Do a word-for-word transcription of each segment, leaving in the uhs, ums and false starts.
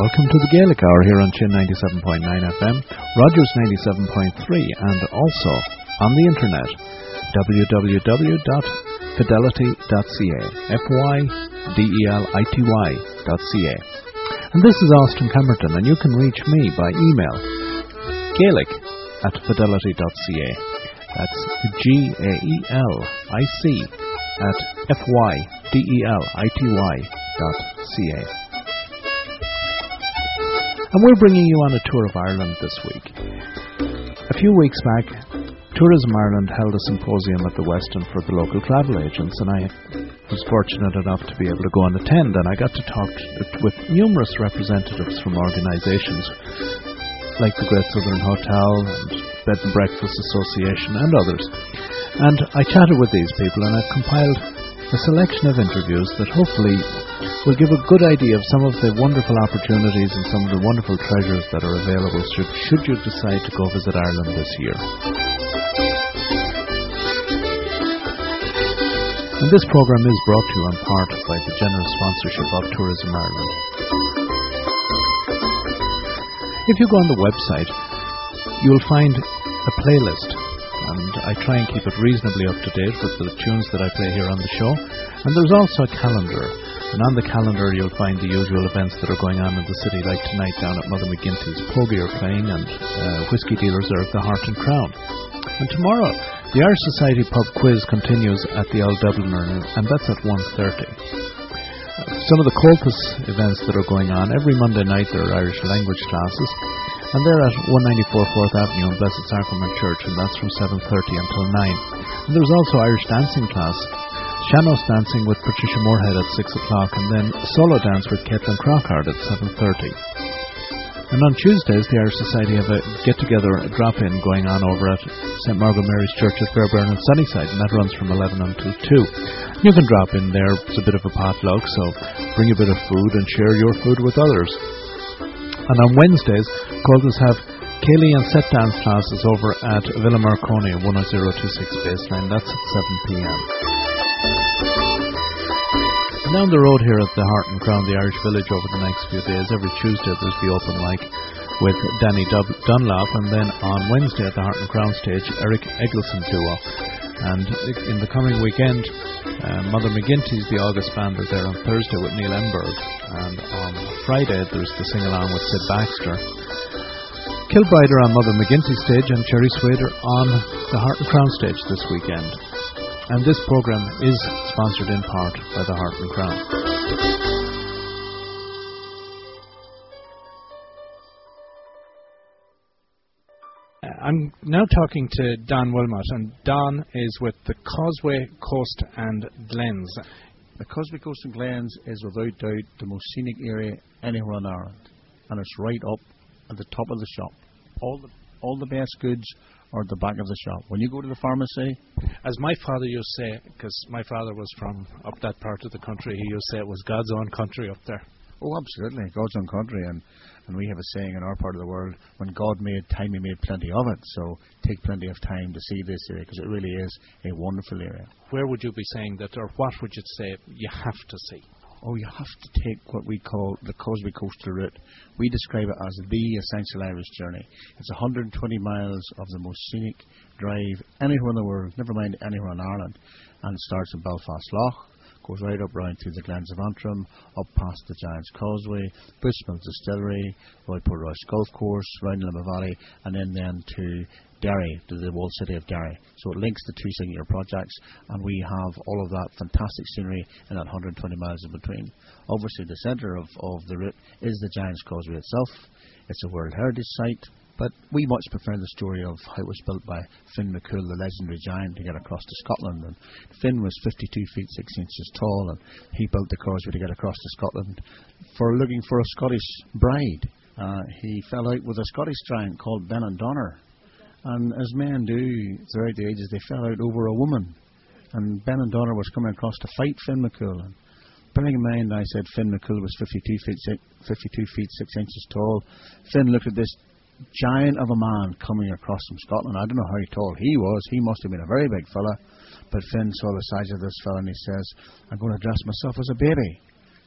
welcome to the Gaelic Hour here on Chin ninety-seven point nine F M, Rogers ninety-seven point three, and also on the internet, w w w dot fidelity dot c a, F Y D E L I T Y dot C A. And this is Austin Camerton, and you can reach me by email, Gaelic at fidelity dot c a. That's G A E L I C at F Y D E L I T Y dot C A. And we're bringing you on a tour of Ireland this week. A few weeks back, Tourism Ireland held a symposium at the Westin for the local travel agents, and I was fortunate enough to be able to go and attend, and I got to talk with numerous representatives from organisations like the Great Southern Hotel and Bed and Breakfast Association and others. And I chatted with these people, and I've compiled a selection of interviews that hopefully will give a good idea of some of the wonderful opportunities and some of the wonderful treasures that are available should, should you decide to go visit Ireland this year. And this programme is brought to you in part by the generous sponsorship of Tourism Ireland. If you go on the website, you'll find a playlist, and I try and keep it reasonably up to date with the tunes that I play here on the show. And there's also a calendar, and on the calendar you'll find the usual events that are going on in the city, like tonight down at Mother McGinty's. Pogie are playing, and uh, whiskey dealers are at the Heart and Crown. And tomorrow, the Irish Society pub quiz continues at the Old Dubliner, and that's at one thirty. Some of the Corpus events that are going on, every Monday night there are Irish language classes, and they're at one ninety-four fourth Avenue in Blessed Sacrament Church, and that's from seven thirty until nine. And there's also Irish dancing class, Shanos dancing with Patricia Moorhead at six o'clock, and then solo dance with Caitlin Crockard at seven thirty. And on Tuesdays, the Irish Society have a get-together, a drop-in going on over at Saint Margaret Mary's Church at Fairbairn and Sunnyside, and that runs from eleven until two. You can drop in there, it's a bit of a potluck, so bring a bit of food and share your food with others. And on Wednesdays, Caldas have Cayley and set dance classes over at Villa Marconi, one oh zero two six Baseline, that's at seven p.m. Down the road here at the Heart and Crown, the Irish Village, over the next few days, every Tuesday there's the open mic with Danny Dub- Dunlop, and then on Wednesday at the Heart and Crown stage, Eric Eggleston Duo. And in the coming weekend, uh, Mother McGinty's, the August band, are there on Thursday with Neil Emberg, and on Friday there's the sing-along with Sid Baxter. Kilbride are on Mother McGinty's stage, and Cherry Swader on the Heart and Crown stage this weekend. And this programme is sponsored in part by the Heart and Crown. I'm now talking to Don Wilmot, and Don is with the Causeway Coast and Glens. The Causeway Coast and Glens is without doubt the most scenic area anywhere in Ireland, and it's right up at the top of the shop. All the all the best goods are at the back of the shop. When you go to the pharmacy, as my father used to say, because my father was from up that part of the country, he used to say it was God's own country up there. Oh, absolutely, God's own country, and, and we have a saying in our part of the world, when God made time, He made plenty of it, so take plenty of time to see this area, because it really is a wonderful area. Where would you be saying that, or what would you say you have to see? Oh, you have to take what we call the Causeway Coastal Route. We describe it as the essential Irish journey. It's one hundred twenty miles of the most scenic drive anywhere in the world, never mind anywhere in Ireland, and it starts in Belfast Lough, goes right up round through the Glens of Antrim, up past the Giant's Causeway, Bushmill Distillery, Royport Rush Golf Course, round Limma Valley, and then, then to Derry, to the walled city of Derry. So it links the two singular projects, and we have all of that fantastic scenery in that one hundred twenty miles in between. Obviously, the centre of, of the route is the Giant's Causeway itself. It's a World Heritage Site, but we much prefer the story of how it was built by Finn McCool, the legendary giant, to get across to Scotland. And Finn was fifty-two feet six inches tall, and he built the causeway to get across to Scotland for looking for a Scottish bride. Uh, he fell out with a Scottish giant called Benandonner. And as men do throughout the ages, they fell out over a woman. And Benandonner was coming across to fight Finn McCool. And bearing in mind, I said Finn McCool was fifty-two feet six, fifty-two feet six inches tall. Finn looked at this giant of a man coming across from Scotland. I don't know how tall he was. He must have been a very big fella. But Finn saw the size of this fella, and he says, I'm going to dress myself as a baby.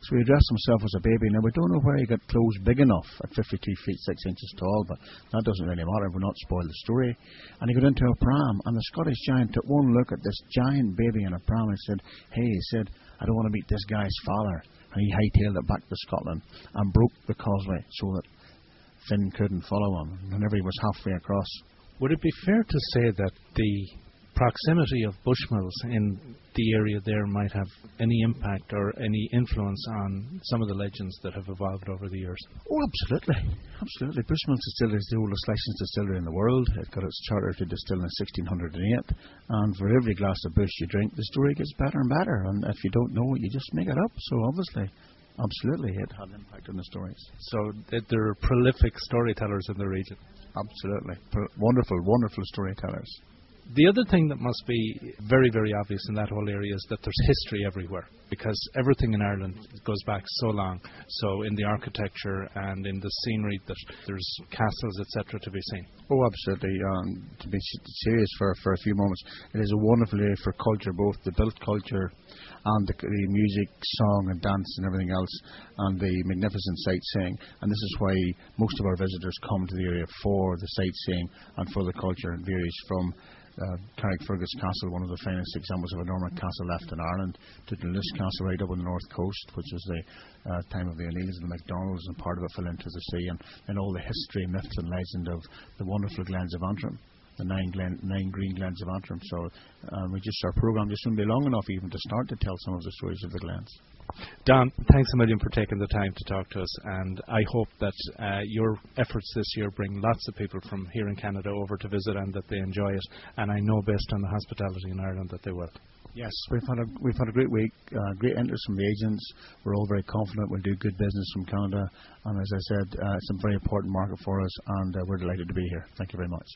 So he dressed himself as a baby. Now, we don't know where he got clothes big enough at fifty-two feet six inches tall, but that doesn't really matter. We'll not spoil the story. And he got into a pram, and the Scottish giant took one look at this giant baby in a pram and said, hey, he said, I don't want to meet this guy's father. And he hightailed it back to Scotland and broke the causeway so that Finn couldn't follow him whenever he was halfway across. Would it be fair to say that the proximity of Bushmills in the area there might have any impact or any influence on some of the legends that have evolved over the years? Oh, absolutely. Absolutely. Bushmills Distillery is the oldest licensed distillery in the world. It got its charter to distill in sixteen oh eight. And for every glass of bush you drink, the story gets better and better. And if you don't know it, you just make it up. So obviously, absolutely, it had an impact on the stories. So th- there are prolific storytellers in the region. Absolutely. Pro- wonderful, wonderful storytellers. The other thing that must be very, very obvious in that whole area is that there's history everywhere, because everything in Ireland goes back so long. So in the architecture and in the scenery, that there's castles, et cetera, to be seen. Oh, absolutely. Um, to be serious for, for a few moments, it is a wonderful area for culture, both the built culture and the, the music, song and dance and everything else, and the magnificent sightseeing. And this is why most of our visitors come to the area for the sightseeing and for the culture. It varies from Uh, Carrickfergus Castle, one of the finest examples of a Norman castle left in Ireland, to the List Castle right up on the north coast, which is the uh, time of the O'Neills and the MacDonalds, and part of it fell into the sea, and, and all the history, myth and legend of the wonderful glens of Antrim, the nine, glen, nine green glens of Antrim. So um, we just, our programme just wouldn't be long enough even to start to tell some of the stories of the glens. Don, thanks a million for taking the time to talk to us, and I hope that uh, your efforts this year bring lots of people from here in Canada over to visit and that they enjoy it, and I know based on the hospitality in Ireland that they will. Yes, we've had a we've had a great week, uh, great interest from the agents. We're all very confident we'll do good business from Canada, and as I said, uh, it's a very important market for us, and uh, we're delighted to be here. Thank you very much.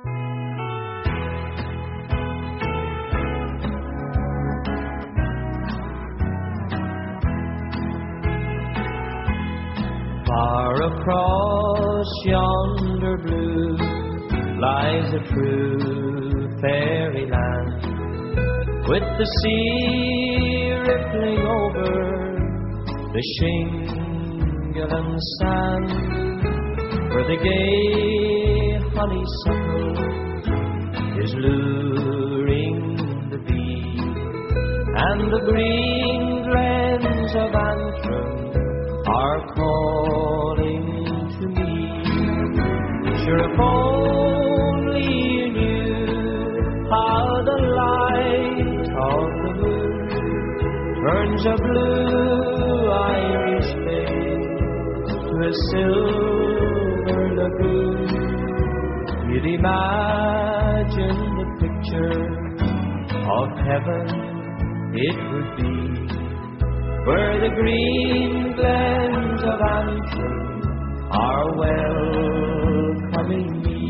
Far across yonder blue lies a true fairyland, with the sea rippling over the shingle and sand, where the gay honeysuckle is luring the bee, and the green glens of Antrim are calling to me. Sure, if only you knew how the light of the moon turns a blue Irish bay to a silver lagoon, you'd imagine the picture of heaven it would be, where the green glens of Antrim are welcoming me.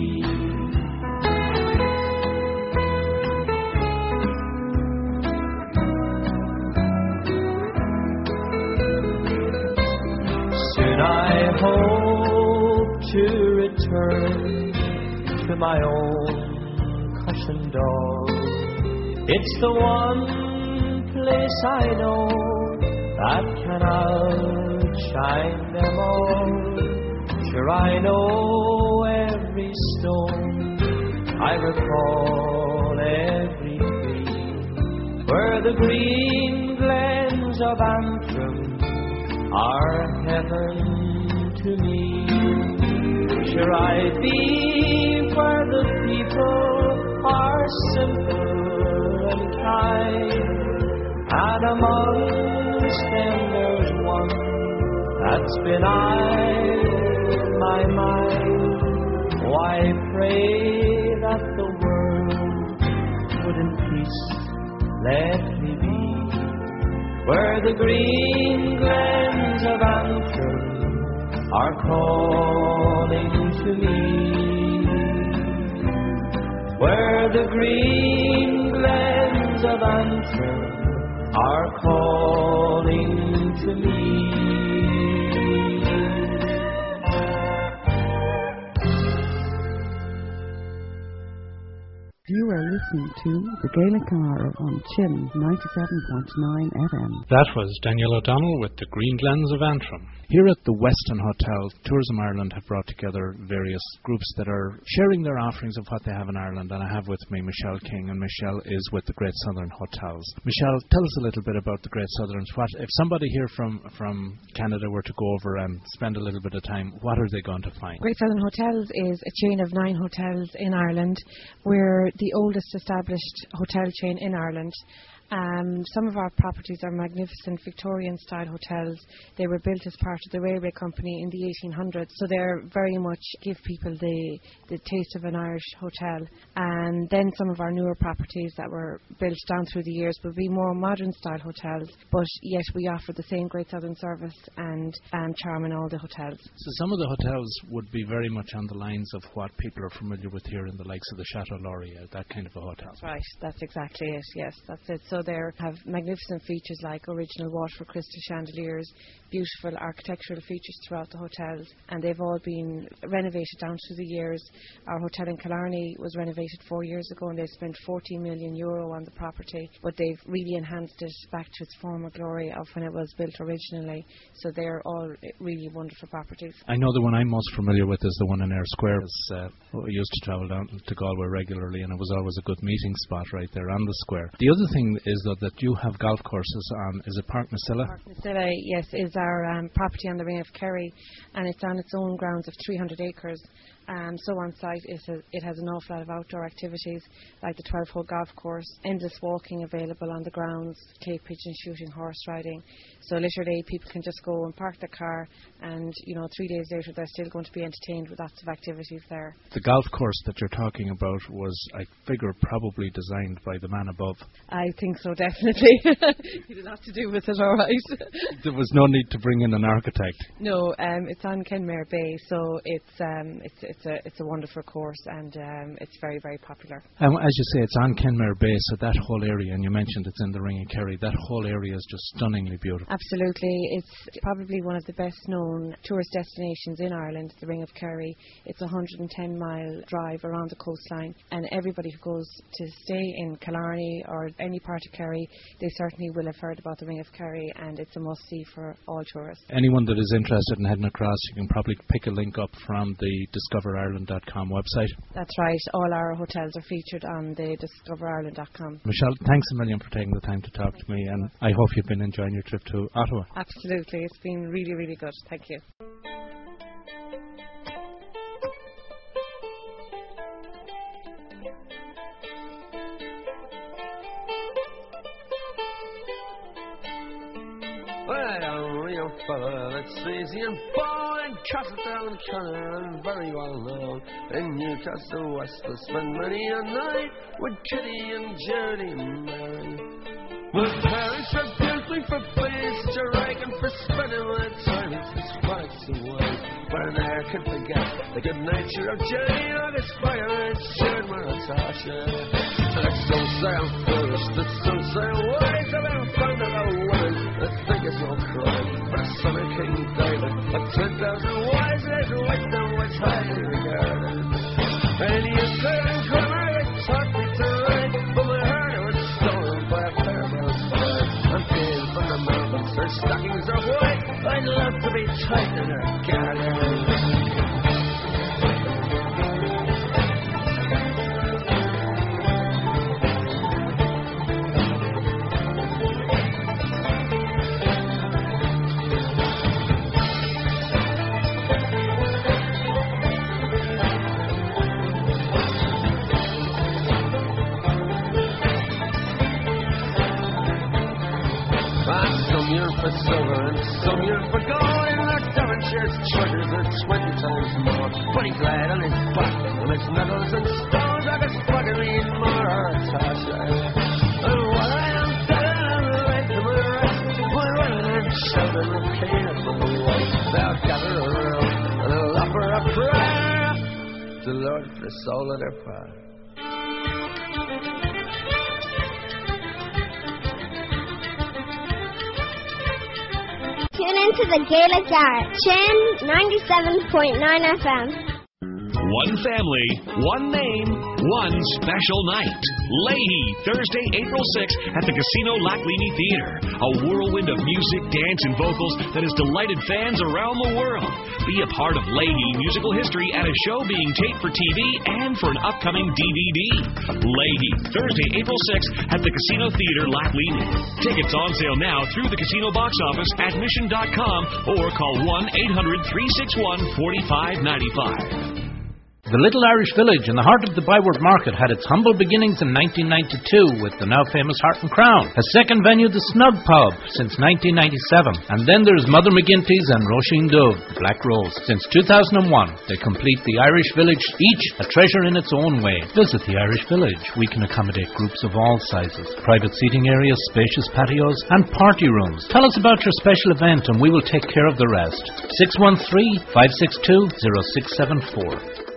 Soon I hope to return to my own cushion dog. It's the one place I know that can outshine them all. Sure, I know every stone, I recall every tree, where the green glens of Antrim are heaven to me. Sure, I'd be where the people are simple and kind, and amongst them there's one that's been eyeing my mind. Why pray that the world would in peace let me be, where the green glens of Antrim are calling to me, where the green glens of Antrim are calling to me. Do you are listening to the Gaelic Hour on Chin ninety-seven point nine F M. That was Daniel O'Donnell with the Green Glens of Antrim. Here at the Westin Hotel, Tourism Ireland have brought together various groups that are sharing their offerings of what they have in Ireland, and I have with me Michelle King, and Michelle is with the Great Southern Hotels. Michelle, tell us a little bit about the Great Southerns. What if somebody here from, from Canada were to go over and spend a little bit of time, what are they going to find? Great Southern Hotels is a chain of nine hotels in Ireland. We're the oldest established hotel chain in Ireland. Um, some of our properties are magnificent Victorian-style hotels. They were built as part of the railway company in the eighteen hundreds, so they're very much give people the, the taste of an Irish hotel. And then some of our newer properties that were built down through the years will be more modern-style hotels, but yet we offer the same Great Southern service and um, charm in all the hotels. So some of the hotels would be very much on the lines of what people are familiar with here in the likes of the Chateau Laurier, that kind of a hotel. That's right, that's exactly it, yes, that's it. So they have magnificent features like original Waterford crystal chandeliers, beautiful architectural features throughout the hotels, and they've all been renovated down through the years. Our hotel in Killarney was renovated four years ago, and they spent fourteen million euro on the property, but they've really enhanced it back to its former glory of when it was built originally. So they're all really wonderful properties. I know the one I'm most familiar with is the one in Eyre Square. Uh, we used to travel down to Galway regularly, and it was always a good meeting spot right there on the square. The other thing is though that you have golf courses on, is it Park Nasilla? Park Nasilla, yes, is our um, property on the Ring of Kerry, and it's on its own grounds of three hundred acres. Um, so on site it has, it has an awful lot of outdoor activities like the twelve-hole golf course, endless walking available on the grounds, clay pigeon shooting, horse riding. So literally people can just go and park their car, and you know three days later they're still going to be entertained with lots of activities there. The golf course that you're talking about was, I figure, probably designed by the man above. I think so, definitely. He had a lot to do with it, all right. There was no need to bring in an architect. No, um, it's on Kenmare Bay, so it's um, it's it's a it's a wonderful course, and um, it's very very popular. Um, as you say, it's on Kenmare Bay, so that whole area, and you mentioned it's in the Ring of Kerry. That whole area is just stunningly beautiful. Absolutely, it's probably one of the best known tourist destinations in Ireland, the Ring of Kerry. It's a one hundred ten mile drive around the coastline, and everybody who goes to stay in Killarney or any part of Kerry, they certainly will have heard about the Ring of Kerry, and it's a must-see for all tourists. Anyone that is interested in heading across, you can probably pick a link up from the discover ireland dot com website. That's right. All our hotels are featured on the discover ireland dot com. Michelle, thanks a million for taking the time to talk to me, and I hope you've been enjoying your trip to Ottawa. Absolutely. It's been really, really good. Thank you. Fella that's easy and born in Castletown, Canada, and very well known in Newcastle West. I spend many a night with Kitty and Jody and Mary. My parents are guilty for being such a rag and for spending my time in such facts away. But I never can forget the good nature of Jody and his fire and shared my Natasha. Let's don't say I'm foolish, let's don't say I'm wise. I've never found out a woman that think it's no crime. But a son of King David, a ten thousand wise, there's wisdom which highly regarded. And you couldn't come out and taught me to ride, but my heart was stolen by a pair of those birds. I'm peeing from the mountains, their stockings are white. I'd love to be tight in her garden. For silver and some yearn for gold, and their Devonshire's treasures are twenty times more. But he's glad on his back, and his medals and stones are just fucking me more, Tasha. And while I am dead and laid to my rest, my women and children are clean up from the way. They'll gather around and they'll offer a prayer to the Lord for the soul of their father. Tune into the Gaelic Hour, Chin ninety-seven point nine F M. one family, one name, one special night. Leahy, Thursday, April sixth at the Casino Lachlini Theatre. A whirlwind of music, dance, and vocals that has delighted fans around the world. Be a part of Leahy musical history at a show being taped for T V and for an upcoming D V D. Leahy, Thursday, April sixth at the Casino Theatre Lachlini. Tickets on sale now through the casino box office at mission dot com or call one eight hundred, three six one, four five nine five. The Little Irish Village in the heart of the Byward Market had its humble beginnings in nineteen ninety-two with the now famous Heart and Crown. A second venue, the Snug Pub, since nineteen ninety-seven. And then there's Mother McGinty's and Roisin Dove, the Black Rose. Since two thousand one, they complete the Irish Village, each a treasure in its own way. Visit the Irish Village. We can accommodate groups of all sizes. Private seating areas, spacious patios, and party rooms. Tell us about your special event and we will take care of the rest. six one three, five six two, zero six seven four.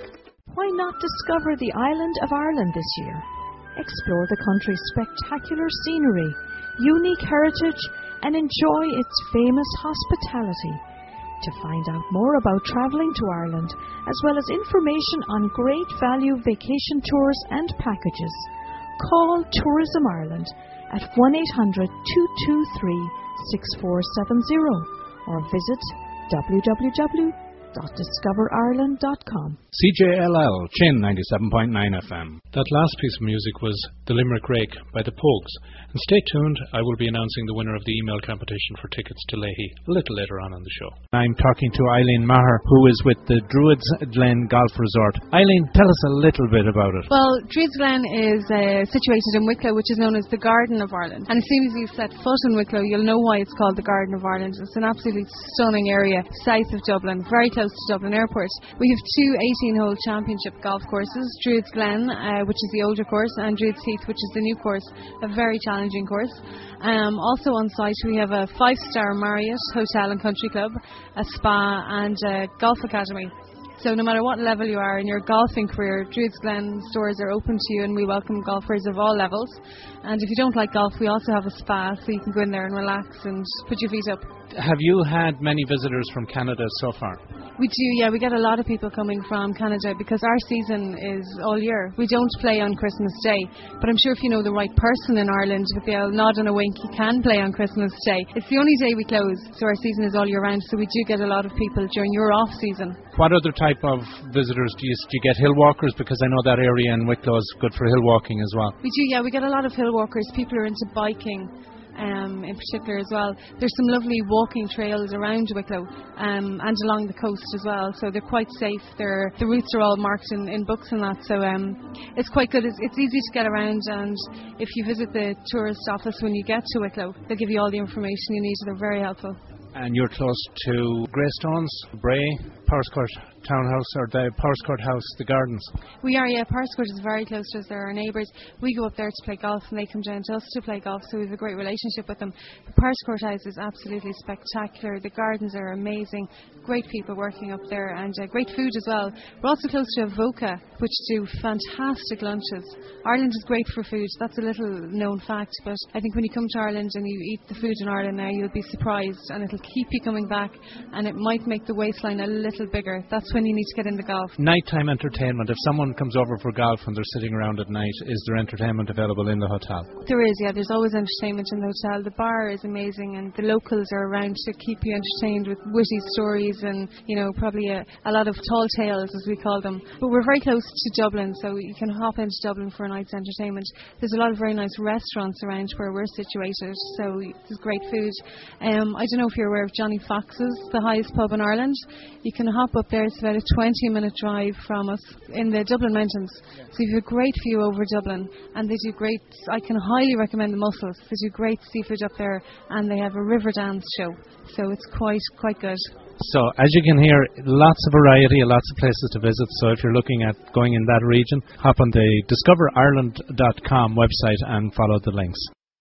Why not discover the island of Ireland this year? Explore the country's spectacular scenery, unique heritage, and enjoy its famous hospitality. To find out more about travelling to Ireland, as well as information on great value vacation tours and packages, call Tourism Ireland at one eight hundred, two two three, six four seven zero or visit w w w dot discover ireland dot com. C J L L, Chin ninety-seven point nine F M. That last piece of music was The Limerick Rake by the Pogues. And stay tuned, I will be announcing the winner of the email competition for tickets to Leahy a little later on in the show. I'm talking to Eileen Maher, who is with the Druids Glen Golf Resort. Eileen, tell us a little bit about it. Well, Druids Glen is uh, situated in Wicklow, which is known as the Garden of Ireland. And as soon as you set foot in Wicklow, you'll know why it's called the Garden of Ireland. It's an absolutely stunning area south of Dublin, very close to Dublin Airport. We have two eighteen-hole championship golf courses, Druids Glen, uh, which is the older course, and Druids Heath, which is the new course, a very challenging course. Um, also on site we have a five-star Marriott Hotel and Country Club, a spa and a golf academy. So no matter what level you are in your golfing career, Druids Glen stores are open to you and we welcome golfers of all levels. And if you don't like golf, we also have a spa so you can go in there and relax and put your feet up. Have you had many visitors from Canada so far? We do, yeah. We get a lot of people coming from Canada because our season is all year. We don't play on Christmas Day, but I'm sure if you know the right person in Ireland, with the nod and a wink, you can play on Christmas Day. It's the only day we close, so our season is all year round, so we do get a lot of people during your off-season. What other type of visitors do you, do you get? Hill walkers? Because I know that area in Wicklow is good for hill walking as well. We do, yeah. We get a lot of hill walkers. People are into biking. Um, in particular as well. There's some lovely walking trails around Wicklow um, and along the coast as well, so they're quite safe. They're, the routes are all marked in, in books and that, so um, it's quite good. It's, it's easy to get around, and if you visit the tourist office when you get to Wicklow, they'll give you all the information you need. They're very helpful. And you're close to Greystones, Bray, Powerscourt Townhouse, or the Powerscourt House, the Gardens. We are, yeah. Powerscourt is very close to us. They're our neighbours. We go up there to play golf and they come down to us to play golf, so we have a great relationship with them. The Powerscourt House is absolutely spectacular. The gardens are amazing. Great people working up there and uh, great food as well. We're also close to Avoca, which do fantastic lunches. Ireland is great for food. That's a little known fact, but I think when you come to Ireland and you eat the food in Ireland now, you'll be surprised and it'll keep you coming back, and it might make the waistline a little bigger. That's when you need to get in the golf. Nighttime entertainment. If someone comes over for golf and they're sitting around at night, is there entertainment available in the hotel? There is, yeah. There's always entertainment in the hotel. The bar is amazing and the locals are around to keep you entertained with witty stories and, you know, probably a, a lot of tall tales, as we call them. But we're very close to Dublin, so you can hop into Dublin for a night's entertainment. There's a lot of very nice restaurants around where we're situated, so there's great food. Um, I don't know if you're aware of Johnny Fox's, the highest pub in Ireland. You can hop up there. It's about a twenty minute drive from us in the Dublin Mountains. So you have a great view over Dublin, and they do great, I can highly recommend the mussels. They do great seafood up there, and they have a river dance show. So it's quite, quite good. So, as you can hear, lots of variety, lots of places to visit. So if you're looking at going in that region, hop on the discover ireland dot com website and follow the links.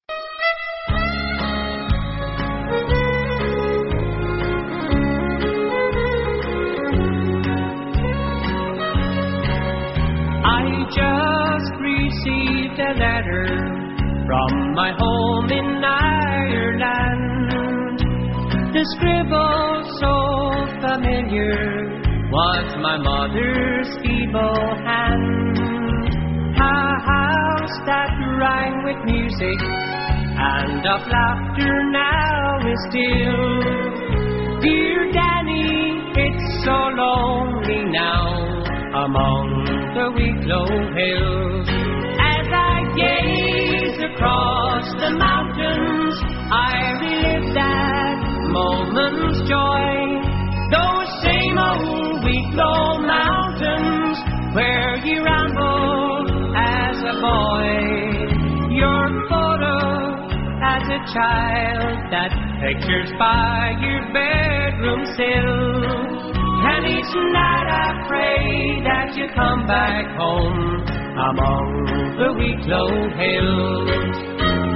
I just received a letter from my home in Ireland. The scribble so familiar was my mother's feeble hand. A house that rang with music and of laughter now is still. Dear Danny, it's so lonely now among the Wicklow hills. As I gaze across the mountains, I relive that moment's joy. Those same old Wicklow mountains where you rambled as a boy. Your photo as a child that pictures by your bedroom sill. And each night I pray that you come back home among the Wicklow hills.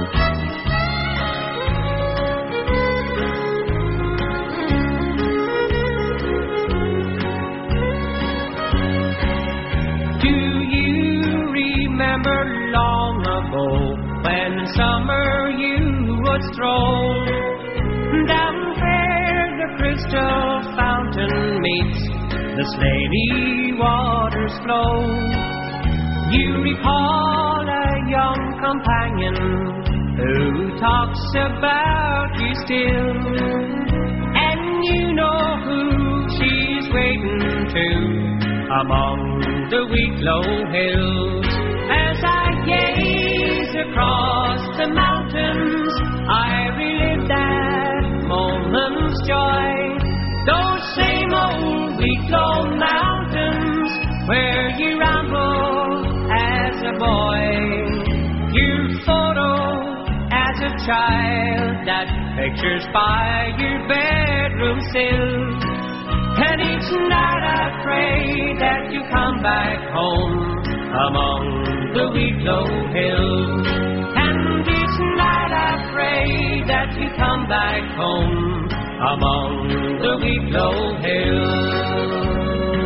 Remember long ago when in summer you would stroll down where the crystal fountain meets the slaty waters flow. You recall a young companion who talks about you still, and you know who she's waiting to among the Wicklow hills. As I gaze across the mountains, I relive that moment's joy. Those same old Wicklow mountains where you rambled as a boy. Your photo as a child that pictures by your bedroom sill. And each night I pray that you come back home among the Wicklow hills. And each night I pray that you come back home among the Wicklow hills.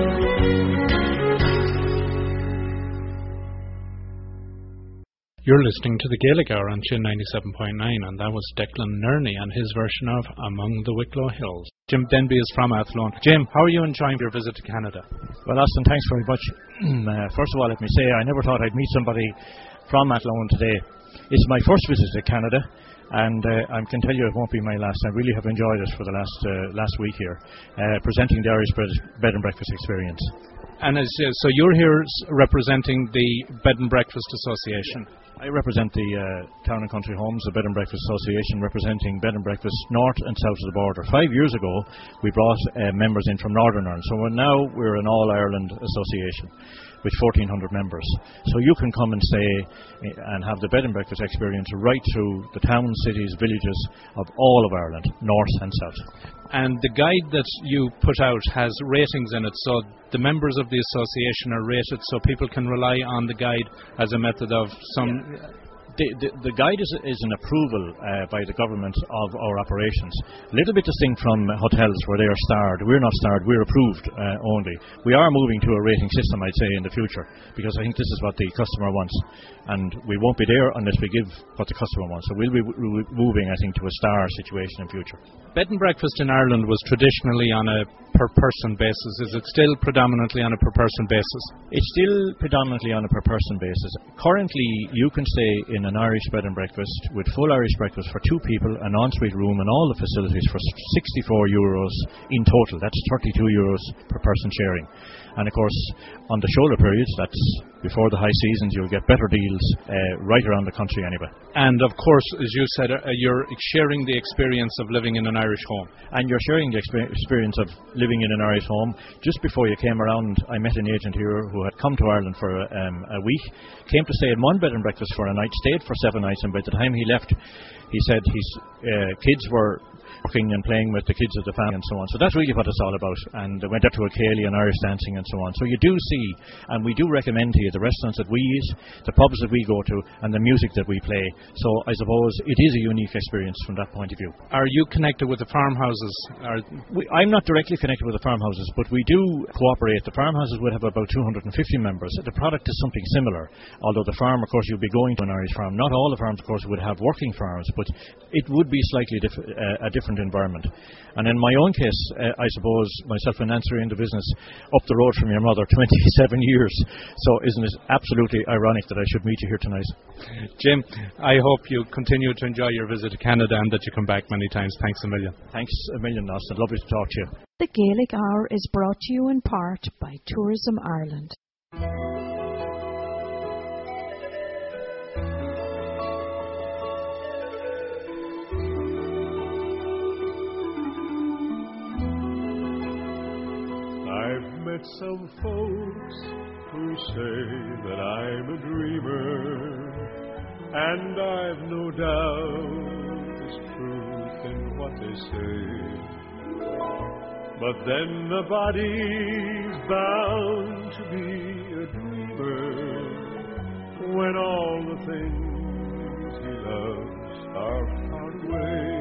You're listening to the Gaelic Hour on Chin ninety-seven point nine, and that was Declan Nerney and his version of Among the Wicklow Hills. Jim Denby is from Athlone. Jim, how are you enjoying your visit to Canada? Well, Austin, thanks very much. uh, first of all, let me say I never thought I'd meet somebody from Athlone today. It's my first visit to Canada, and uh, I can tell you it won't be my last. I really have enjoyed it for the last uh, last week here, uh, presenting the Irish Bed and Breakfast experience. And as, uh, so you're here representing the Bed and Breakfast Association. I represent the uh, Town and Country Homes, the Bed and Breakfast Association, representing bed and breakfast north and south of the border. Five years ago, we brought uh, members in from Northern Ireland, so we're now we're an all-Ireland association with fourteen hundred members. So you can come and stay and have the bed and breakfast experience right through the towns, cities, villages of all of Ireland, north and south. And the guide that you put out has ratings in it, so the members of the association are rated so people can rely on the guide as a method of some... Yeah. The, the, the guide is, is an approval uh, by the government of our operations. A little bit distinct from hotels where they are starred. We're not starred, we're approved uh, only. We are moving to a rating system, I'd say, in the future, because I think this is what the customer wants. And we won't be there unless we give what the customer wants. So we'll be w- moving, I think, to a star situation in future. Bed and breakfast in Ireland was traditionally on a per-person basis. Is it still predominantly on a per-person basis? It's still predominantly on a per-person basis. Currently, you can stay in an Irish bed and breakfast with full Irish breakfast for two people, an ensuite room and all the facilities for sixty-four euros in total. That's thirty-two euros per person sharing. And of course, on the shoulder periods, that's before the high seasons, you'll get better deals uh, right around the country anyway. And of course, as you said, uh, you're sharing the experience of living in an Irish home. And you're sharing the exper- experience of living in an Irish home. Just before you came around, I met an agent here who had come to Ireland for a, um, a week, came to stay in one bed and breakfast for a night, stayed for seven nights, and by the time he left, he said his uh, kids were working and playing with the kids of the family and so on. So that's really what it's all about. And I went up to a Cayley and Irish dancing and so on. So you do see, and we do recommend to you, the restaurants that we use, the pubs that we go to, and the music that we play. So I suppose it is a unique experience from that point of view. Are you connected with the farmhouses? Are we, I'm not directly connected with the farmhouses, but we do cooperate. The farmhouses would have about two hundred fifty members. The product is something similar, although the farm, of course, you'll be going to an Irish farm. Not all the farms, of course, would have working farms, but it would be slightly diff- uh, a different different environment. And in my own case, uh, I suppose myself and Nancy are in the business up the road from your mother, twenty-seven years. So isn't it absolutely ironic that I should meet you here tonight? Jim, I hope you continue to enjoy your visit to Canada and that you come back many times. Thanks a million. Thanks a million, Austin. Lovely to talk to you. The Gaelic Hour is brought to you in part by Tourism Ireland. I've met some folks who say that I'm a dreamer, and I've no doubt there's truth in what they say. But then a body's bound to be a dreamer when all the things he loves are far away.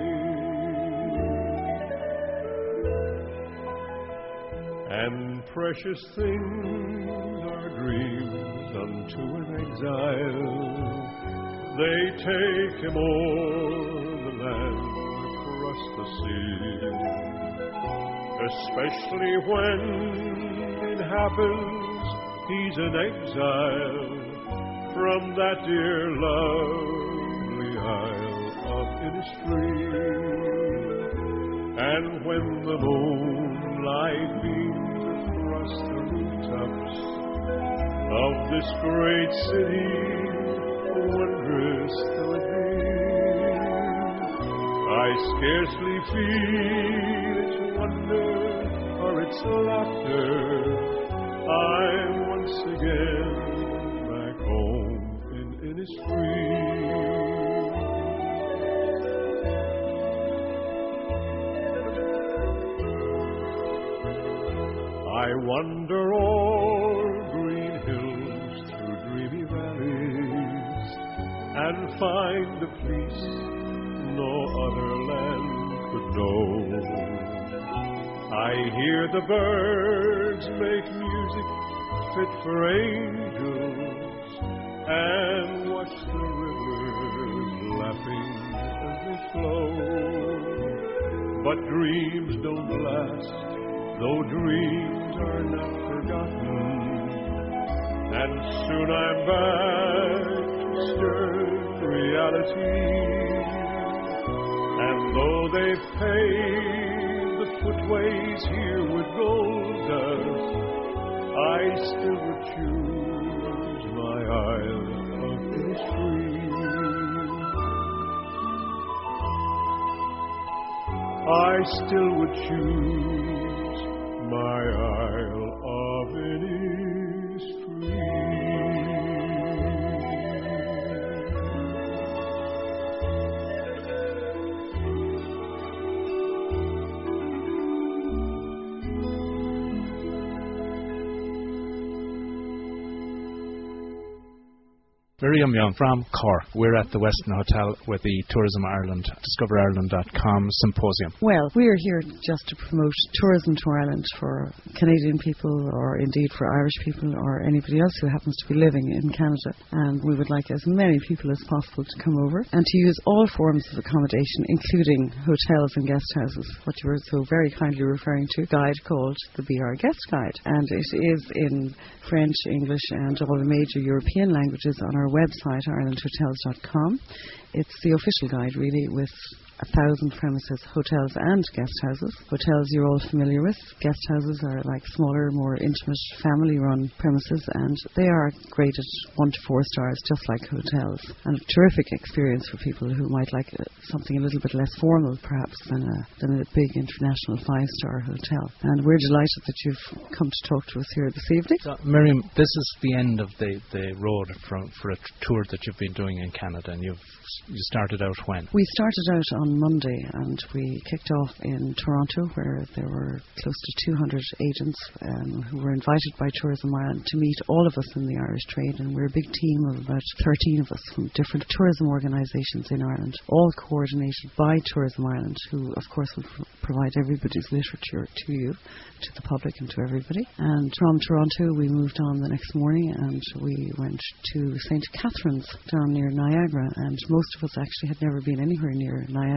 And precious things are dreams unto an exile. They take him o'er the land across the sea. Especially when it happens he's in exile from that dear lovely isle of Innisfree. And when the moonlight beams across the rooftops of this great city, wondrous though it be, I scarcely feel its wonder or its laughter. I'm once again back home in Innisfree. I wander o'er green hills through dreamy valleys and find a peace no other land could know. I hear the birds make music fit for angels and watch the rivers laughing as they flow. But dreams don't last, though dreams are not forgotten, and soon I'm back to stern reality. And though they pave the footways here with gold dust, I still would choose my isle of Innisfree. I still would choose my isle of Innisfree. Miriam Young from Cork. We're at the Westin Hotel with the Tourism Ireland, discover ireland dot com symposium. Well, we're here just to promote tourism to Ireland for Canadian people, or indeed for Irish people, or anybody else who happens to be living in Canada. And we would like as many people as possible to come over and to use all forms of accommodation, including hotels and guest houses, what you were so very kindly referring to, a guide called the Be Our Guest Guide. And it is in French, English and all the major European languages on our website, ireland hotels dot com. It's the official guide, really, with a thousand premises, hotels and guest houses. Hotels you're all familiar with. Guest houses are like smaller, more intimate, family-run premises, and they are graded one to four stars, just like hotels. And a terrific experience for people who might like uh, something a little bit less formal, perhaps, than a, than a big international five-star hotel. And we're delighted that you've come to talk to us here this evening. So, Miriam, this is the end of the, the road from, for a tour that you've been doing in Canada, and you've you started out when? We started out on Monday, and we kicked off in Toronto, where there were close to two hundred agents um, who were invited by Tourism Ireland to meet all of us in the Irish trade, and we're a big team of about thirteen of us from different tourism organisations in Ireland, all coordinated by Tourism Ireland, who of course will pr- provide everybody's literature to you, to the public and to everybody. And from Toronto we moved on the next morning, and we went to Saint Catharines down near Niagara, and most of us actually had never been anywhere near Niagara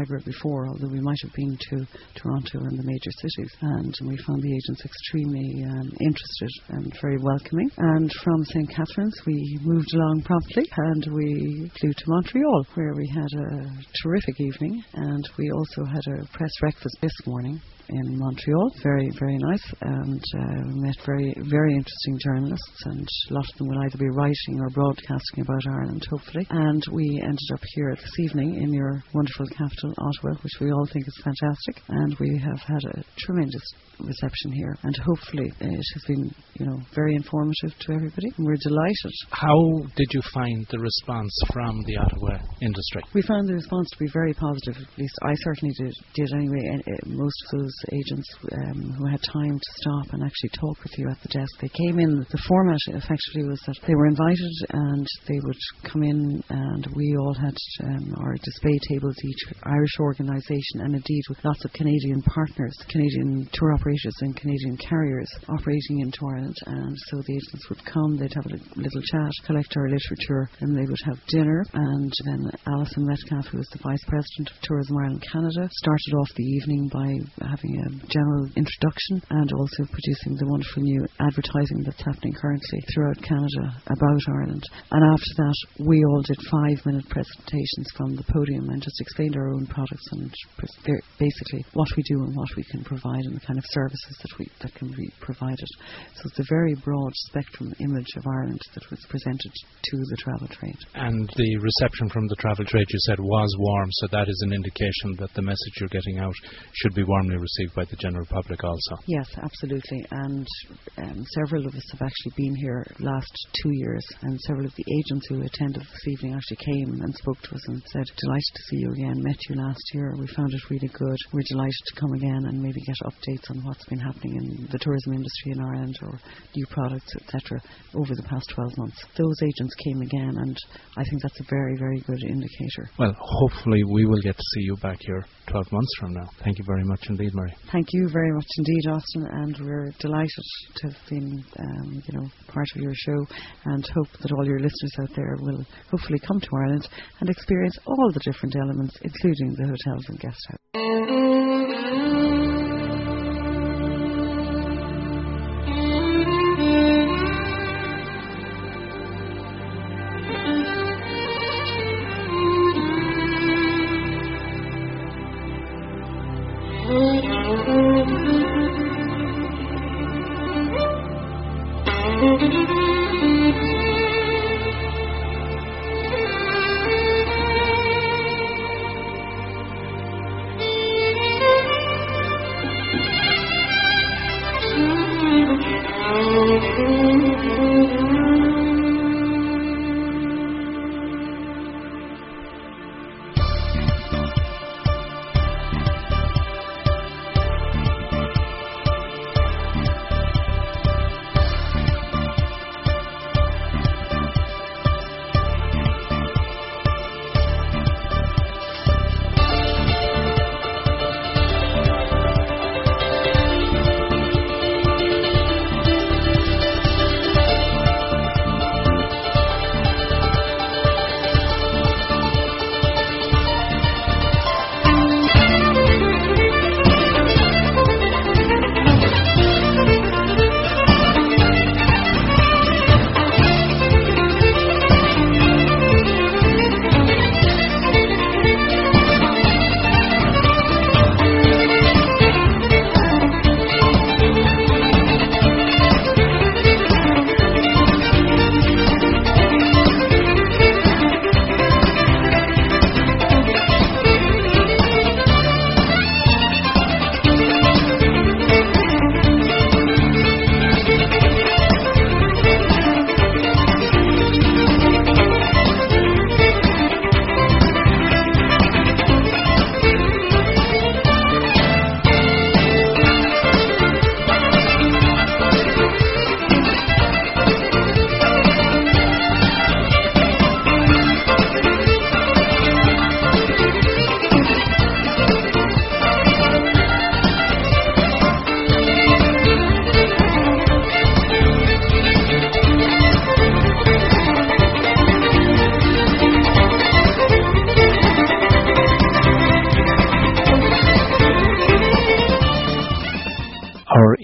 Niagara before, although we might have been to Toronto and the major cities. And we found the agents extremely um, interested and very welcoming. And from Saint Catharines, we moved along promptly and we flew to Montreal, where we had a terrific evening. And we also had a press breakfast this morning in Montreal. Very, very nice, and uh, met very, very interesting journalists, and a lot of them will either be writing or broadcasting about Ireland, hopefully. And we ended up here this evening in your wonderful capital, Ottawa, which we all think is fantastic, and we have had a tremendous reception here, and hopefully it has been, you know, very informative to everybody, and we're delighted. How did you find the response from the Ottawa industry? We found the response to be very positive, at least I certainly did, did anyway, and uh, most of those agents um, who had time to stop and actually talk with you at the desk, they came in. The format effectively was that they were invited and they would come in, and we all had um, our display tables, each Irish organisation, and indeed with lots of Canadian partners, Canadian tour operators and Canadian carriers operating into Ireland. And so the agents would come, they'd have a little chat, collect our literature, and they would have dinner. And then Alison Metcalfe, who was the Vice President of Tourism Ireland Canada, started off the evening by having a general introduction and also producing the wonderful new advertising that's happening currently throughout Canada about Ireland. And after that, we all did five-minute presentations from the podium and just explained our own products and basically what we do and what we can provide and the kind of services that we that can be provided. So it's a very broad spectrum image of Ireland that was presented to the travel trade. And the reception from the travel trade, you said, was warm, so that is an indication that the message you're getting out should be warmly received by the general public also. Yes, absolutely. And um, several of us have actually been here last two years, and several of the agents who attended this evening actually came and spoke to us and said, delighted to see you again, met you last year, we found it really good, we're delighted to come again and maybe get updates on what's been happening in the tourism industry in Ireland or new products, et cetera, over the past twelve months. Those agents came again, and I think that's a very, very good indicator. Well, hopefully we will get to see you back here twelve months from now. Thank you very much indeed, Mary. Thank you very much indeed, Austin, and we're delighted to have been, um, you know, part of your show, and hope that all your listeners out there will hopefully come to Ireland and experience all the different elements, including the hotels and guest houses.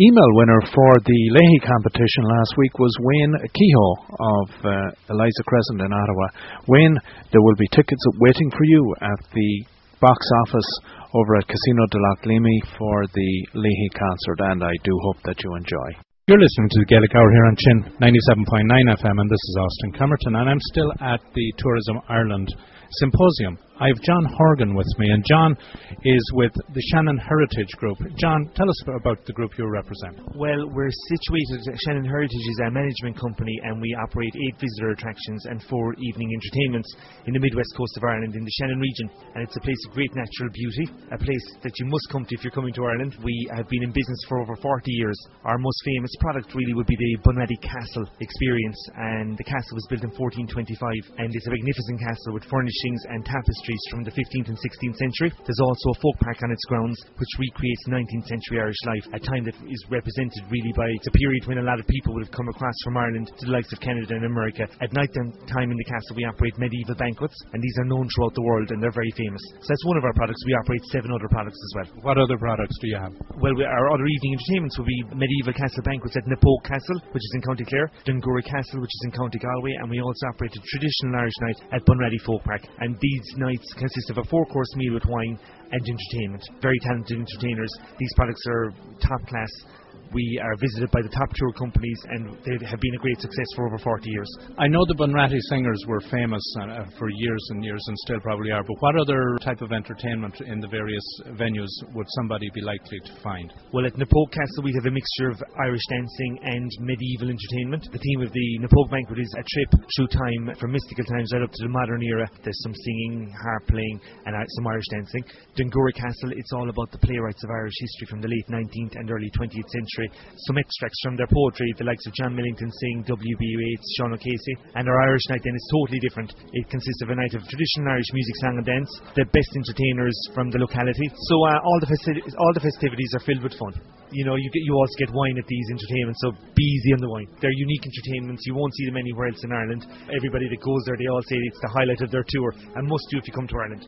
email winner for the Leahy competition last week was Wayne Kehoe of uh, Eliza Crescent in Ottawa. Wayne, there will be tickets waiting for you at the box office over at Casino de Lochleamy for the Leahy concert, and I do hope that you enjoy. You're listening to the Gaelic Hour here on Chin ninety-seven point nine F M, and this is Austin Camerton, and I'm still at the Tourism Ireland Symposium. I have John Horgan with me, and John is with the Shannon Heritage Group. John, tell us about the group you represent. Well, we're situated, Shannon Heritage is a management company, and we operate eight visitor attractions and four evening entertainments in the midwest coast of Ireland in the Shannon region. And it's a place of great natural beauty, a place that you must come to if you're coming to Ireland. We have been in business for over forty years. Our most famous product really would be the Bunratty Castle experience, and the castle was built in fourteen twenty-five, and it's a magnificent castle with furnishings and tapestries from the fifteenth and sixteenth century. There's also a folk park on its grounds which recreates nineteenth century Irish life, a time that is represented really by it's a period when a lot of people would have come across from Ireland to the likes of Canada and America. At night time in the castle we operate medieval banquets, and these are known throughout the world and they're very famous. So that's one of our products. We operate seven other products as well. What other products do you have? Well, we, our other evening entertainments will be medieval castle banquets at Napoke Castle, which is in County Clare, Dunguri Castle, which is in County Galway, and we also operate a traditional Irish night at Bunratty Folk Park. And these nights consist of a four-course meal with wine and entertainment. Very talented entertainers. These products are top class. We are visited by the top tour companies, and they have been a great success for over forty years. I know the Bunratty singers were famous uh, for years and years, and still probably are, but what other type of entertainment in the various venues would somebody be likely to find? Well, at Napoke Castle we have a mixture of Irish dancing and medieval entertainment. The theme of the Napoke banquet is a trip through time, from mystical times right up to the modern era. There's some singing, harp playing, and uh, some Irish dancing. Dunguri Castle, it's all about the playwrights of Irish history from the late nineteenth and early twentieth century. Some extracts from their poetry, the likes of John Millington Synge, W B Yeats, Sean O'Casey. And our Irish night then is totally different. It consists of a night of traditional Irish music, song and dance, the best entertainers from the locality. So uh, all the festi- all the festivities are filled with fun. You know, you get you also get wine at these entertainments, so be easy on the wine. They're unique entertainments. You won't see them anywhere else in Ireland. Everybody that goes there, they all say it's the highlight of their tour, and must do if you come to Ireland.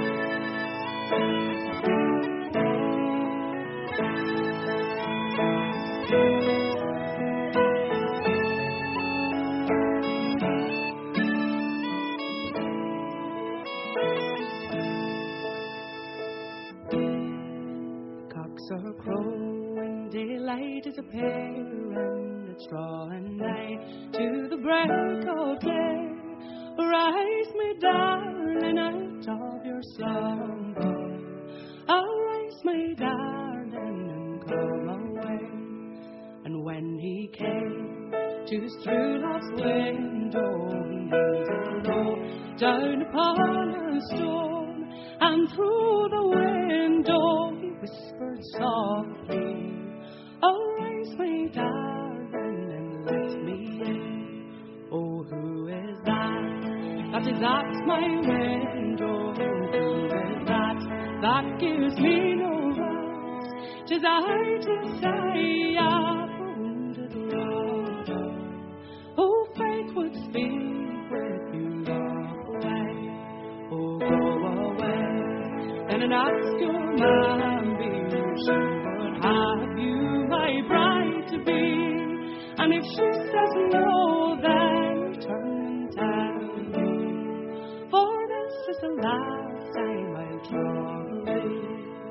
A crowing, daylight is appearing, it's drawing nigh to the break of day. Rise, me darling, out of your slumber. Arise, my darling, and come away. And when he came to through love's window, he leaned low down upon a stone, and through the window whispered softly, arise, my darling, and let me in. Oh, who is that that is at my window? Who is that that gives me no rest? 'Tis I, 'tis I, a wounded lover. Oh, faith would speak with you away. Oh, go away and ask your man. She would have you my bride to be, and if she says no, then turn and tell me, for this is the last time I'll trouble you.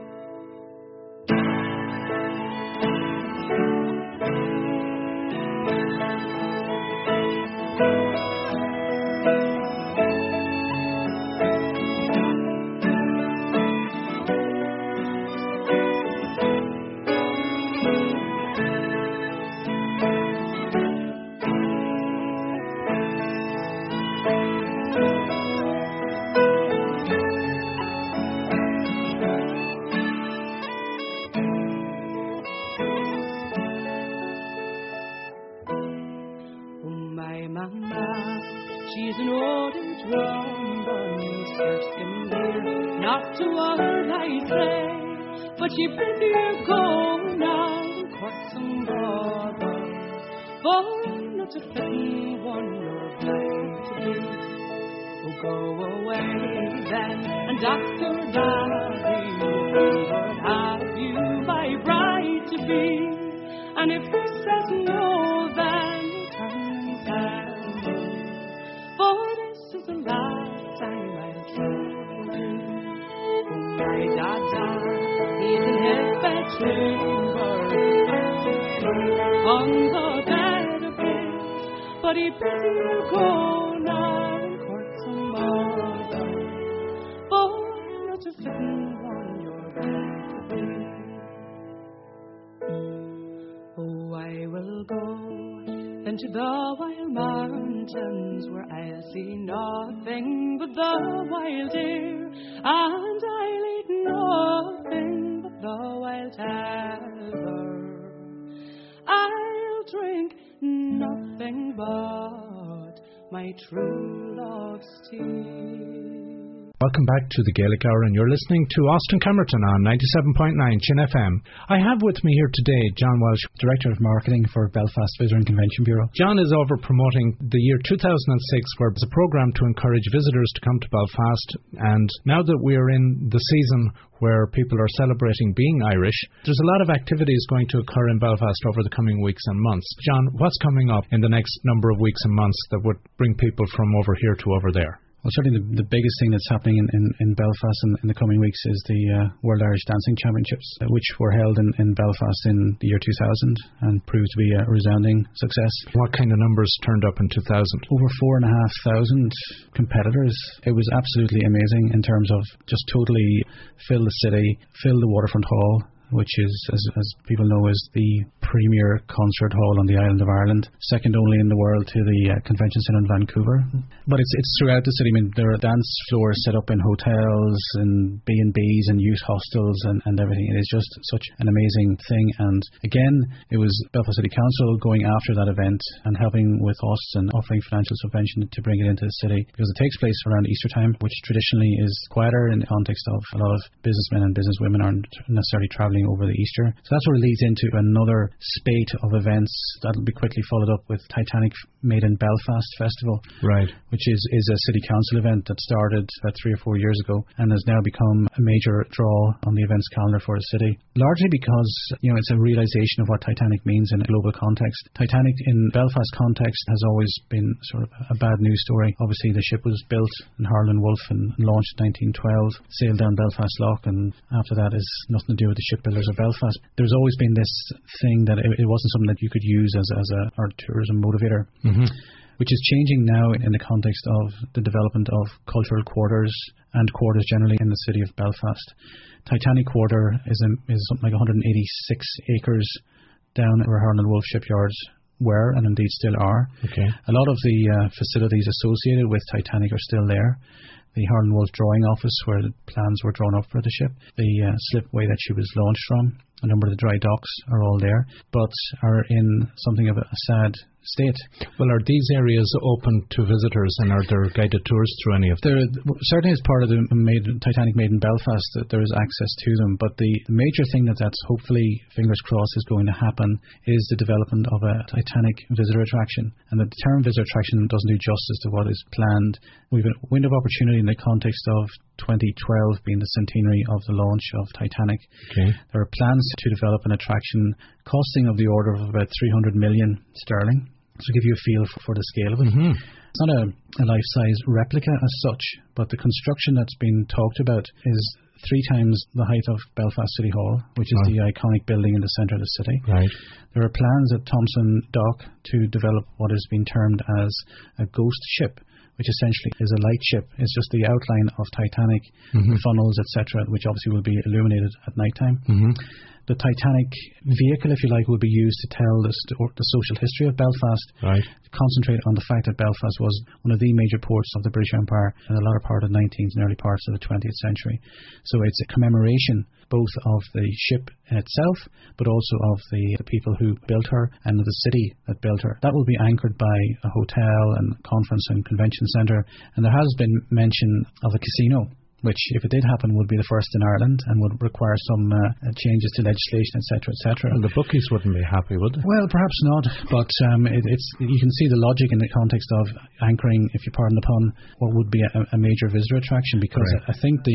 She's an old and trembling, scarce dear, not to word I say, but she bid you go now, quite some brother, for not a fitting one you're blind to be. Oh, go away then, and ask your daddy, he would have you my bride to be, And if he says no, then turn and tell him. For this is the last time I'll trouble you. Oh, my dada, he's in his bedchamber, on the bed of his, but he bids you go now and court some other, for not to fit on your back of me. Oh, I will go then to the wild mountains, where I'll see nothing but the wild deer, and I'll eat nothing but the wild heather. I'll drink nothing but my true love's tea. Welcome back to the Gaelic Hour, and you're listening to Austin Camerton on ninety-seven point nine Chin F M. I have with me here today John Walsh, Director of Marketing for Belfast Visitor and Convention Bureau. John is over promoting the year two thousand six, where it's a programme to encourage visitors to come to Belfast, and now that we're in the season where people are celebrating being Irish, there's a lot of activities going to occur in Belfast over the coming weeks and months. John, what's coming up in the next number of weeks and months that would bring people from over here to over there? Well, certainly the, the biggest thing that's happening in, in, in Belfast in, in the coming weeks is the uh, World Irish Dancing Championships, uh, which were held in, in Belfast in the year two thousand and proved to be a resounding success. What kind of numbers turned up in two thousand? Over four and a half thousand competitors. It was absolutely amazing in terms of just totally fill the city, fill the Waterfront Hall, which is, as, as people know, is the premier concert hall on the island of Ireland, second only in the world to the uh, Convention Centre in Vancouver. But it's it's throughout the city. I mean, there are dance floors set up in hotels and B and B's and youth hostels and, and everything. It is just such an amazing thing. And again, it was Belfast City Council going after that event and helping with us and offering financial subvention to bring it into the city, because it takes place around Easter time, which traditionally is quieter in the context of a lot of businessmen and businesswomen aren't necessarily travelling over the Easter. So that sort of leads into another spate of events that'll be quickly followed up with Titanic Made in Belfast Festival, right, which is, is a city council event that started about three or four years ago and has now become a major draw on the events calendar for the city, largely because, you know, it's a realisation of what Titanic means in a global context. Titanic in Belfast context has always been sort of a bad news story. Obviously the ship was built in Harland Wolff and launched in nineteen twelve, sailed down Belfast Lough, and after that is nothing to do with the shipbuilders of Belfast. There's always been this thing that it, it wasn't something that you could use as, as a our tourism motivator, mm-hmm. which is changing now in the context of the development of cultural quarters and quarters generally in the city of Belfast. Titanic Quarter is, a, is something like one hundred eighty-six acres down where Harland Wolff shipyards were and indeed still are. Okay. A lot of the uh, facilities associated with Titanic are still there. The Harland Wolff drawing office, where the plans were drawn up for the ship, the uh, slipway that she was launched from, a number of the dry docks are all there, but are in something of a sad state. Well, are these areas open to visitors, and are there guided tours through any of them? There, certainly as part of the made, Titanic Made in Belfast, that there is access to them, but the major thing that that's hopefully, fingers crossed, is going to happen is the development of a Titanic visitor attraction. And the term visitor attraction doesn't do justice to what is planned. We've a window of opportunity in the context of twenty twelve being the centenary of the launch of Titanic. Okay. There are plans to develop an attraction costing of the order of about three hundred million sterling. To give you a feel for, for the scale of it. Mm-hmm. It's not a, a life-size replica as such, but the construction that's been talked about is three times the height of Belfast City Hall, which is oh. the iconic building in the centre of the city. Right. There are plans at Thompson Dock to develop what has been termed as a ghost ship, which essentially is a light ship. It's just the outline of Titanic, mm-hmm. the funnels, et cetera, which obviously will be illuminated at night time. Mm-hmm. The Titanic vehicle, if you like, will be used to tell the, st- the social history of Belfast, right. to concentrate on the fact that Belfast was one of the major ports of the British Empire in the latter part of the nineteenth and early parts of the twentieth century. So it's a commemoration both of the ship itself, but also of the, the people who built her and of the city that built her. That will be anchored by a hotel and conference and convention centre, and there has been mention of a casino, which, if it did happen, would be the first in Ireland and would require some uh, changes to legislation, et cetera, et cetera. Well, the bookies wouldn't be happy, would they? Well, perhaps not, but um, it, it's you can see the logic in the context of anchoring, if you pardon the pun, what would be a, a major visitor attraction, because right. I think the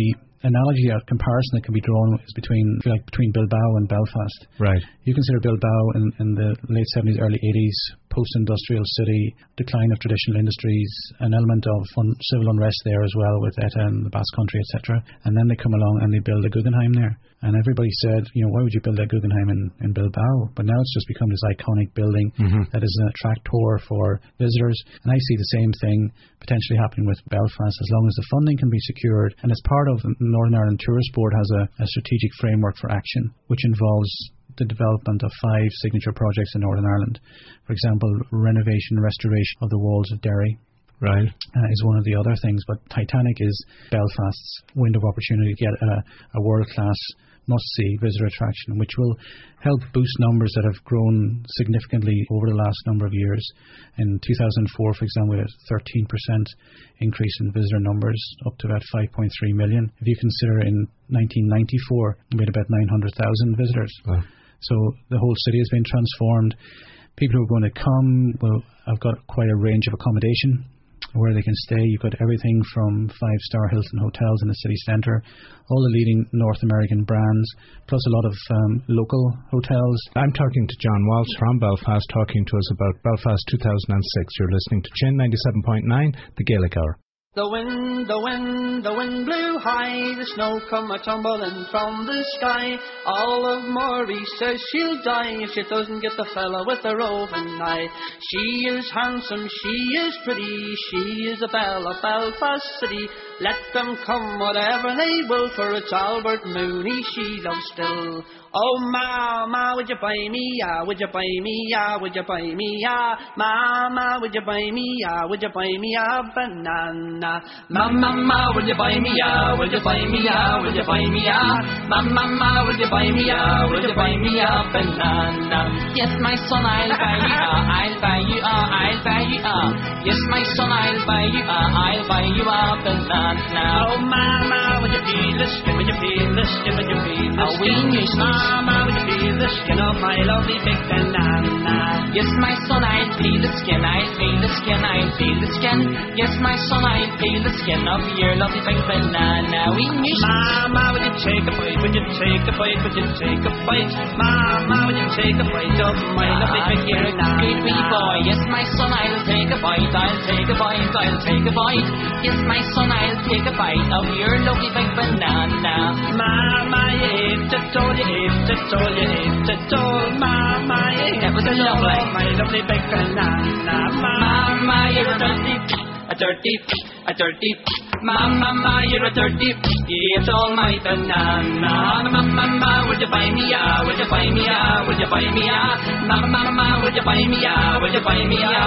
analogy, a comparison that can be drawn is between, if you like, between Bilbao and Belfast. Right. You consider Bilbao in, in the late seventies, early eighties, post-industrial city, decline of traditional industries, an element of un- civil unrest there as well with E T A and the Basque Country, et cetera. And then they come along and they build a Guggenheim there. And everybody said, you know, why would you build a Guggenheim in, in Bilbao? But now it's just become this iconic building mm-hmm. that is an attractor for visitors. And I see the same thing potentially happening with Belfast as long as the funding can be secured. And as part of the Northern Ireland Tourist Board has a, a strategic framework for action, which involves the development of five signature projects in Northern Ireland. For example, renovation, restoration of the walls of Derry. Right. Uh, is one of the other things. But Titanic is Belfast's window of opportunity to get a, a world-class must-see visitor attraction, which will help boost numbers that have grown significantly over the last number of years. In two thousand four, for example, we had a thirteen percent increase in visitor numbers, up to about five point three million. If you consider in nineteen ninety-four, we had about nine hundred thousand visitors. Wow. So the whole city has been transformed. People who are going to come will have got quite a range of accommodation where they can stay. You've got everything from five-star Hilton hotels in the city centre, all the leading North American brands, plus a lot of um, local hotels. I'm talking to John Walsh from Belfast, talking to us about Belfast two thousand six. You're listening to Chin ninety-seven point nine, the Gaelic Hour. The wind, the wind, the wind blew high, the snow come a-tumbling from the sky. All of Murray says she'll die if she doesn't get the fella with the roving eye. She is handsome, she is pretty, she is a belle of Belfast City. Let them come whatever they will, for it's Albert Mooney she loves still. Oh, Mama, would you buy me, ah, would you buy me, ah, would you buy me, ah, Mama, would you buy me, ah, would you buy me a banana? Mama, would you buy me, ah, would you buy me, ah, would you buy me, ah, Mama, would you buy me, ah, would you buy me a banana? Yes, my son, I'll buy you, ah, I'll buy you, ah, I'll buy you, ah. Yes, my son, I'll buy you, ah, I'll buy you a banana. Oh, Mama, would you feel the skin, would you feel the skin, would you feel the skin? Mama, would you feel the skin of my lovely big banana? Yes, my son, I'll feel the skin, I'll feel the skin, I'll feel the skin. Yes, my son, I'll feel the skin of your lovely big banana. We knew. Mama, would you take a bite, would you take a bite, would you take a bite? Mama, would you take a bite of my lovely big banana? Good wee boy, yes, my son, I'll take a bite, I'll take a bite, I'll take a bite. Yes, my son, I'll take a bite of your lovely big banana. Mama, you ate it all, you ate it all, you ate it all, Mama, you ate it all, my lovely big banana. Mama, you're a dirty, a dirty, a dirty. Mama, Mama, you're a dirty, you ate all my banana. Mama, Mama, would you buy me a, would you buy me a, would you buy me a? Mama, Mama, would you buy me a, would you buy me a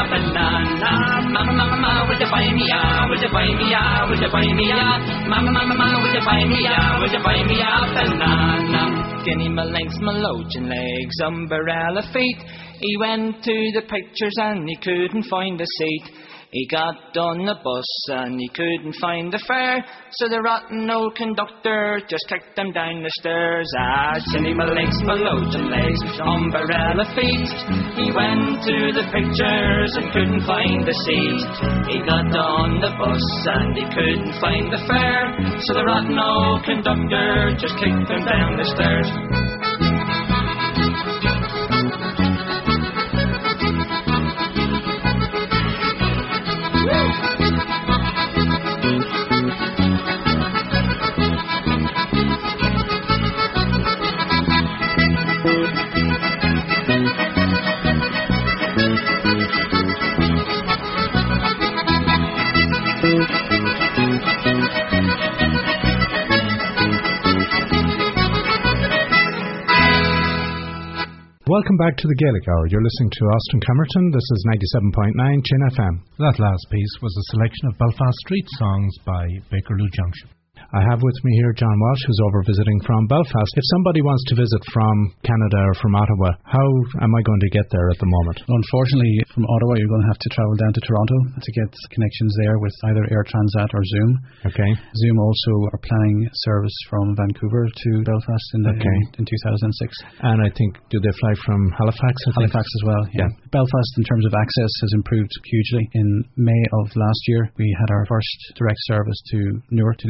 banana? Mama, Mama, would you buy me a, would you buy me a, would you buy me a? Mama, Mama, would you buy me a, would you buy me a banana? Skinny my legs, my lotion legs, umbrella feet. He went to the pictures and he couldn't find a seat. He got on the bus and he couldn't find the fare, so the rotten old conductor just kicked him down the stairs. Ah, skinny my legs, my lotion legs, umbrella feet. He went to the pictures and couldn't find the seat. He got on the bus and he couldn't find the fare, so the rotten old conductor just kicked him down the stairs. Welcome back to the Gaelic Hour. You're listening to Austin Camerton. This is ninety-seven point nine Chin F M. That last piece was a selection of Belfast street songs by Bakerloo Junction. I have with me here John Walsh, who's over visiting from Belfast. If somebody wants to visit from Canada or from Ottawa, how am I going to get there at the moment? Unfortunately, from Ottawa, you're going to have to travel down to Toronto to get connections there with either Air Transat or Zoom. Okay. Zoom also are planning service from Vancouver to Belfast in, the, okay. in, in two thousand six. And I think, do they fly from Halifax? I Halifax think? as well, yeah. yeah. Belfast, in terms of access, has improved hugely. In May of last year, we had our first direct service to Newark, to the United States,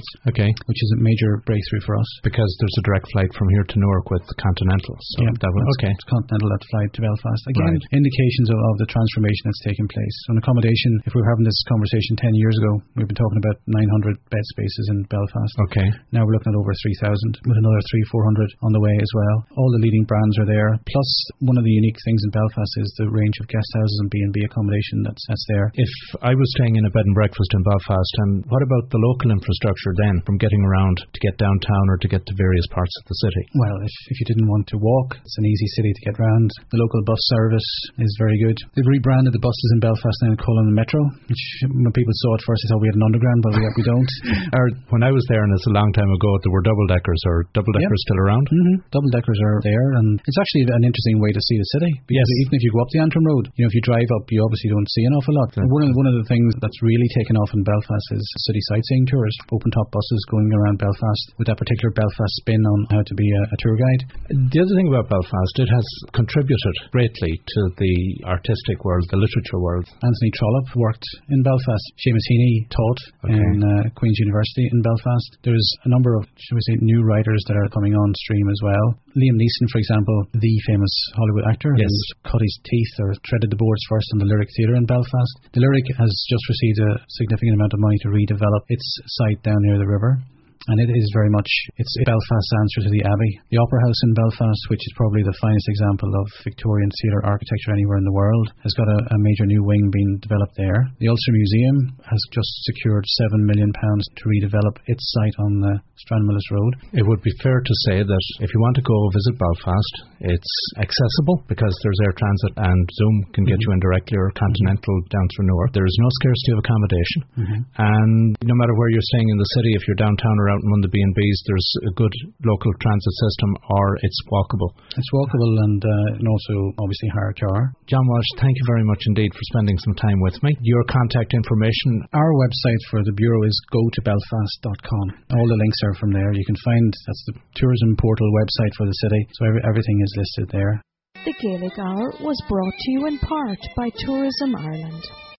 flights. Okay. Which is a major breakthrough for us. Because there's a direct flight from here to Newark with the Continental. So yeah, that was, it's, okay. It's Continental that flight to Belfast. Again, right. indications of, of the transformation that's taken place. On accommodation, if we were having this conversation ten years ago, we've been talking about nine hundred bed spaces in Belfast. Okay. Now we're looking at over three thousand, with another three, four hundred on the way as well. All the leading brands are there. Plus, one of the unique things in Belfast is the range of guest houses and B and B accommodation that's, that's there. If I was staying in a bed and breakfast in Belfast, and what about the local infrastructure then, from getting around to get downtown or to get to various parts of the city? Well, if, if you didn't want to walk, it's an easy city to get round. The local bus service is very good. They've rebranded the buses in Belfast now and call them the Metro, which when people saw it first, they thought we had an underground, but we, we don't. Or when I was there, and it's a long time ago, there were double deckers. Or double deckers yep. still around? Mm-hmm. Double deckers are there, and it's actually an interesting way to see the city. Because yes. even if you go up the Antrim Road, you know, if you drive up, you obviously don't see an awful lot. Yeah. One of one of the things that's really taken off in Belfast is city sightseeing tours, open top buses going around Belfast with that particular Belfast spin on how to be a, a tour guide. The other thing about Belfast, it has contributed greatly to the artistic world, the literature world. Anthony Trollope worked in Belfast. Seamus Heaney taught okay. in uh, Queen's University in Belfast. There's a number of, shall we say, new writers that are coming on stream as well. Liam Neeson, for example, the famous Hollywood actor, yes. who's cut his teeth or treaded the boards first on the Lyric Theatre in Belfast. The Lyric has just received a significant amount of money to redevelop its site down near the river. And it is very much, it's Belfast's answer to the Abbey. The Opera House in Belfast, which is probably the finest example of Victorian theatre architecture anywhere in the world, has got a, a major new wing being developed there. The Ulster Museum has just secured seven million pounds to redevelop its site on the Stranmillis Road. It would be fair to say that if you want to go visit Belfast, it's accessible because there's air transit and Zoom can get mm-hmm. you in directly, or Continental down through Newark. There is no scarcity of accommodation. Mm-hmm. And no matter where you're staying in the city, if you're downtown or out in one of the B and B's, there's a good local transit system, or it's walkable. It's walkable and, uh, and also obviously hire a car. John Walsh, thank you very much indeed for spending some time with me. Your contact information? Our website for the Bureau is go to belfast dot com. All the links are from there. You can find, that's the tourism portal website for the city, so every, everything is listed there. The Gaelic Hour was brought to you in part by Tourism Ireland.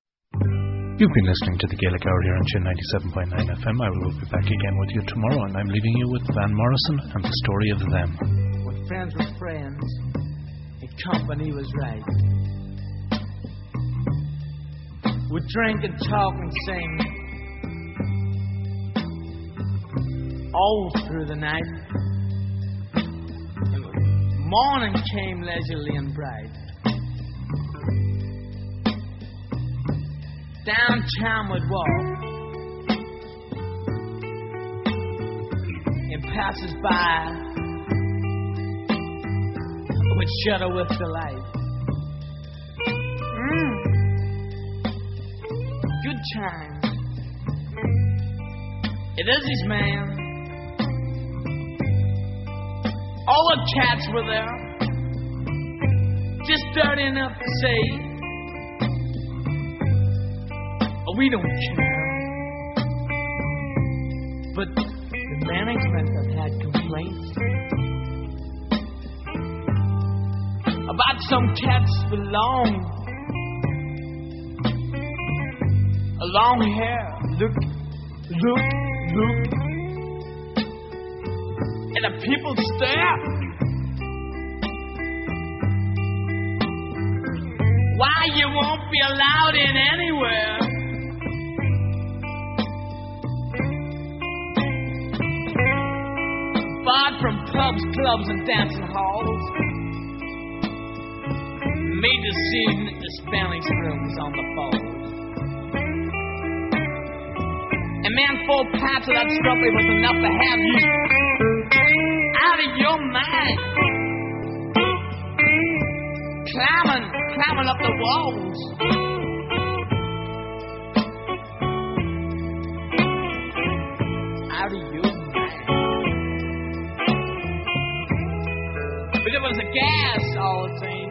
You've been listening to the Gaelic Hour here on Chin ninety-seven point nine F M. I will be back again with you tomorrow, and I'm leaving you with Van Morrison and the story of them. When friends were friends, and company was right, we'd drink and talk and sing all through the night. And morning came leisurely and bright. Downtown would walk, and passers by would shudder with delight. Mm. Good times. It is his man. All the cats were there, just dirty enough to say, we don't care. But the management have had complaints about some cats with long, a long hair. Look, look, look. And the people stare. Why you won't be allowed in anywhere? Barred from pubs, clubs, and dancing halls. Made to see the Spanish rooms on the fold. A man full pats of that scrubbly was enough to have you out of your mind. Climbing, climbing up the walls. Out of your mind. But it was a gas, all the same.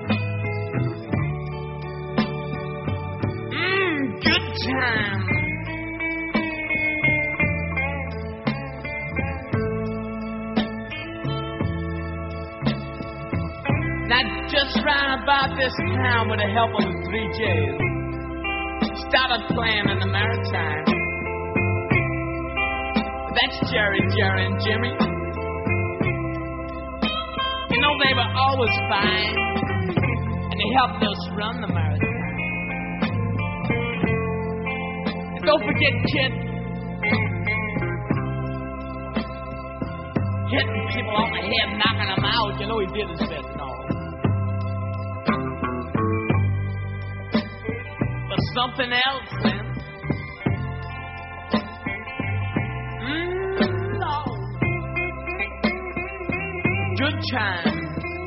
Mmm, good time. Now, just round about this town with the help of the three J's, started playing in the Maritime. That's Jerry, Jerry, and Jimmy. You know, they were always fine, and they helped us run the marathon. And don't forget Kid, hitting people on the head, knocking them out. You know, he did his best and all. But something else, man. Good time.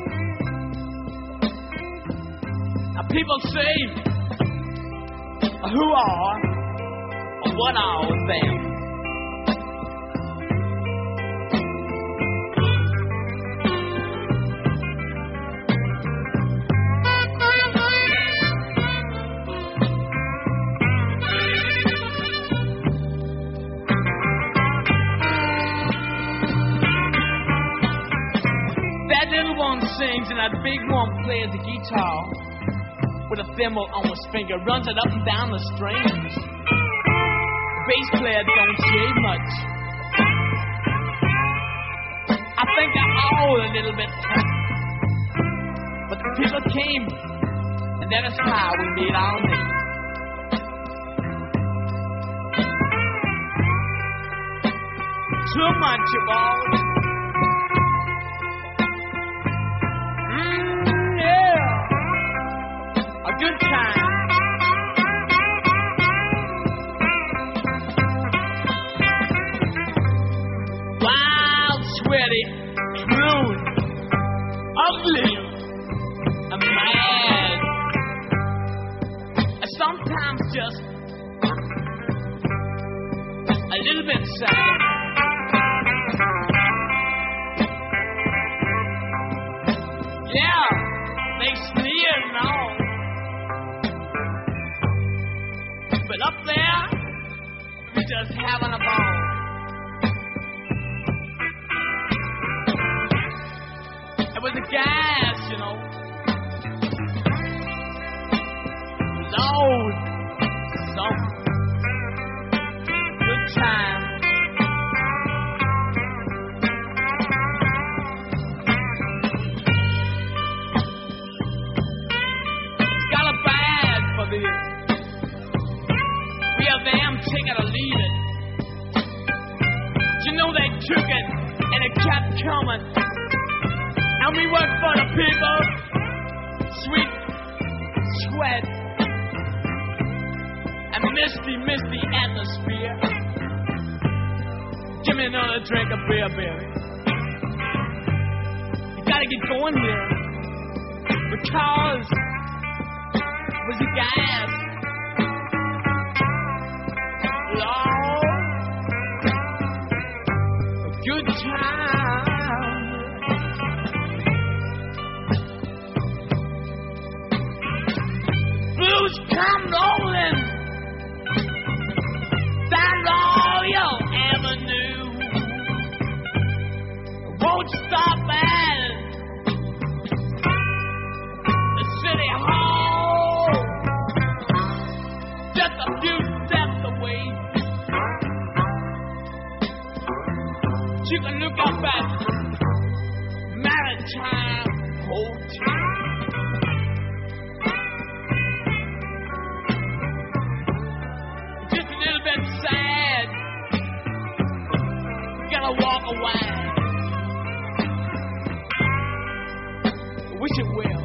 Now people say, who are or what are them? Sings and that big one plays the guitar with a thimble on his finger, runs it up and down the strings. The bass player don't say much. I think they're all a little bit tough, but the people came, and that is how we made our name. Too much of all. Good time. Wild, sweaty, crude, ugly, and mad. And sometimes just a little bit sad. Yeah, they sneer and all. But up there, we're just having a ball. It was a gas, you know. Load. Some good time. It's got a bad for this. Them take it or leave it. You know they took it and it kept coming. And we work for the people. Sweet sweat and misty, misty atmosphere. Give me another drink of beer, baby. You gotta get going here because it was a gas. Good time. Blues come rolling down Royal Avenue. Won't stop at the city hall. Just a few steps away. You can look up at Maritime Hotel. Just a little bit sad. You gotta walk away. Wish it well.